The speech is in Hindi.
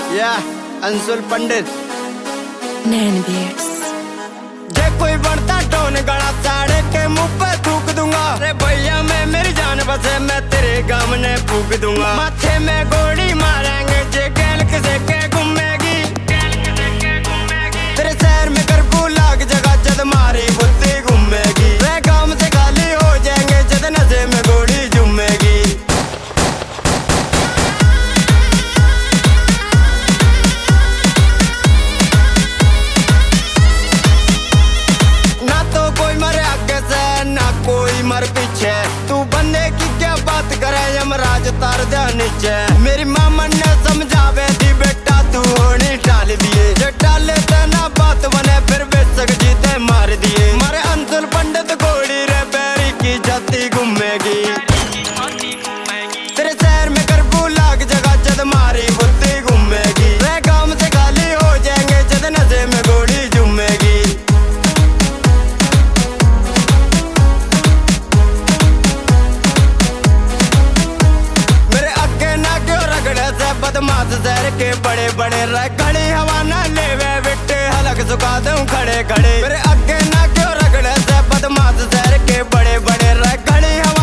या अंशुल पंडित नैन बीट्स। जे कोई बढ़ता टोन गला साड़े के मुंह पे थूक दूंगा। अरे भैया मैं मेरी जान बसे मैं तेरे गम ने फूक दूंगा। माथे में गोली मारेंगे जे गैल किसे के घूमेगी। तेरे शहर में करफू लाग जगह जद मारी बुद्धि घूमेगी। वे काम से खाली हो जाएंगे जद नशे में गोली झूमेगी। कोई मर पीछे तू बंदे की क्या बात करे यमराज तार दे नीचे। मेरी मामा ने समझावे थी बेटा तू होनी टाल दिए। जे टाले ते ना बात बने फिर बेशक जीते मार दिए। मारे अंशुल पंडित गोली रे बैरी की जाती घूमेगी। तेरे शहर में करफू लाग जगह जद मारी बुद्धि घूमेगी। वे काम से खाली हो जाएंगे जद नशे में गोली झूमेगी। बदमाश शहर के बड़े बड़े रगड़े हवा ना लेवे बिट्टे हलक सुखा दूं खड़े खड़े। मेरे आगे ना क्यों रगड़े से बदमाश शहर के बड़े बड़े रगड़े हवा